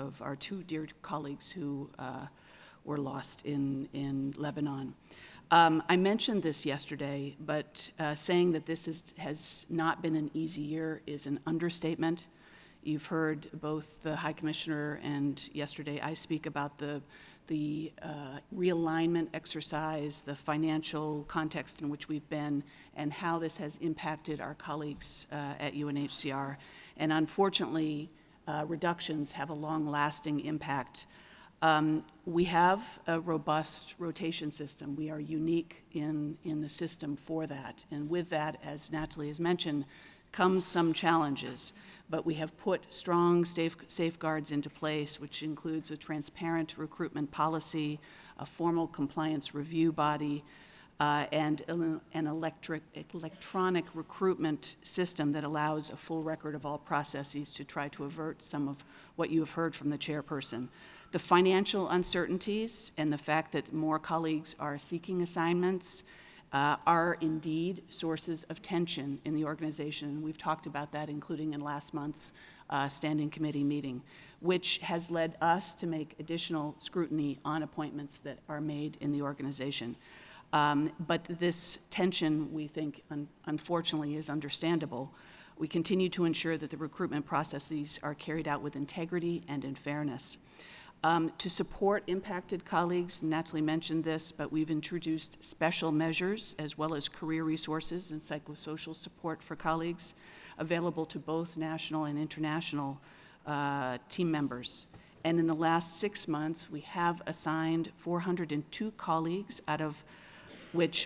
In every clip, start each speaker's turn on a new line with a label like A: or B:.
A: of our two dear colleagues who were lost in Lebanon. I mentioned this yesterday, but saying that this has not been an easy year is an understatement. You've heard both the High Commissioner and yesterday I speak about the realignment exercise, the financial context in which we've been, and how this has impacted our colleagues at UNHCR. And unfortunately, reductions have a long-lasting impact. We have a robust rotation system. We are unique in the system for that. And with that, as Natalie has mentioned, comes some challenges. But we have put strong safeguards into place, which includes a transparent recruitment policy, a formal compliance review body, and an electronic recruitment system that allows a full record of all processes to try to avert some of what you have heard from the chairperson. The financial uncertainties and the fact that more colleagues are seeking assignments are indeed sources of tension in the organization. We've talked about that, including in last month's standing committee meeting, which has led us to make additional scrutiny on appointments that are made in the organization. But this tension, we think, unfortunately, is understandable. We continue to ensure that the recruitment processes are carried out with integrity and in fairness. To support impacted colleagues, Natalie mentioned this, but we've introduced special measures as well as career resources and psychosocial support for colleagues available to both national and international team members. And in the last 6 months, we have assigned 402 colleagues, out of which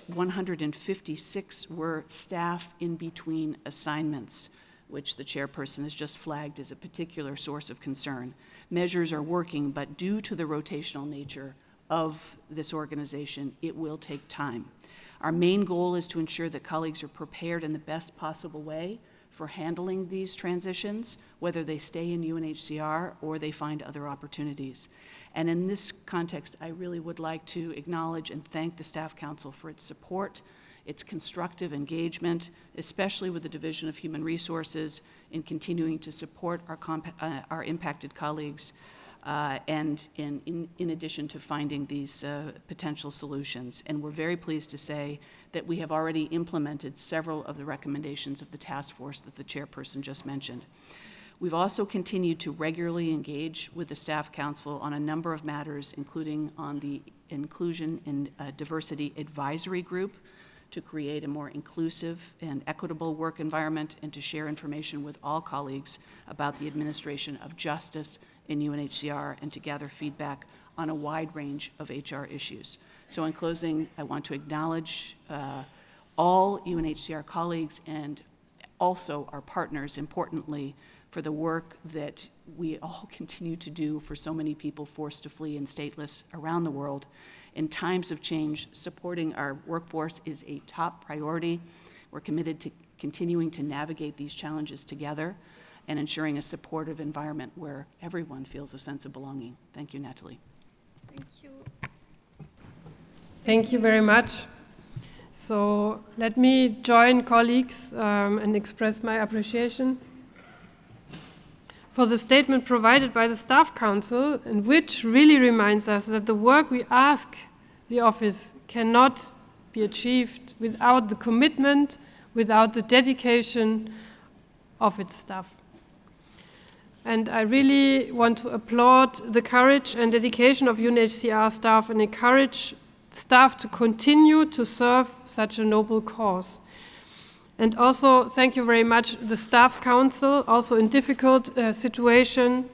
A: 156 were staff in between assignments, which the chairperson has just flagged as a particular source of concern. Measures are working, but due to the rotational nature of this organization, it will take time. Our main goal is to ensure that colleagues are prepared in the best possible way for handling these transitions, whether they stay in UNHCR or they find other opportunities. And in this context, I really would like to acknowledge and thank the Staff Council for its support, its constructive engagement, especially with the Division of Human Resources, in continuing to support our impacted colleagues, and in addition to finding these potential solutions. And we're very pleased to say that we have already implemented several of the recommendations of the task force that the chairperson just mentioned. We've also continued to regularly engage with the Staff Council on a number of matters, including on the Inclusion and Diversity Advisory Group, to create a more inclusive and equitable work environment and to share information with all colleagues about the administration of justice in UNHCR and to gather feedback on a wide range of HR issues. So in closing, I want to acknowledge all UNHCR colleagues and also our partners, importantly, for the work that we all continue to do for so many people forced to flee and stateless around the world. In times of change, supporting our workforce is a top priority. We're committed to continuing to navigate these challenges together and ensuring a supportive environment where everyone feels a sense of belonging. Thank you, Natalie.
B: Thank you. Thank you very much. So let me join colleagues and express my appreciation for the statement provided by the Staff Council, and which really reminds us that the work we ask the office cannot be achieved without the commitment, without the dedication of its staff. And I really want to applaud the courage and dedication of UNHCR staff and encourage staff to continue to serve such a noble cause. And also, thank you very much, the Staff Council, also in difficult situation,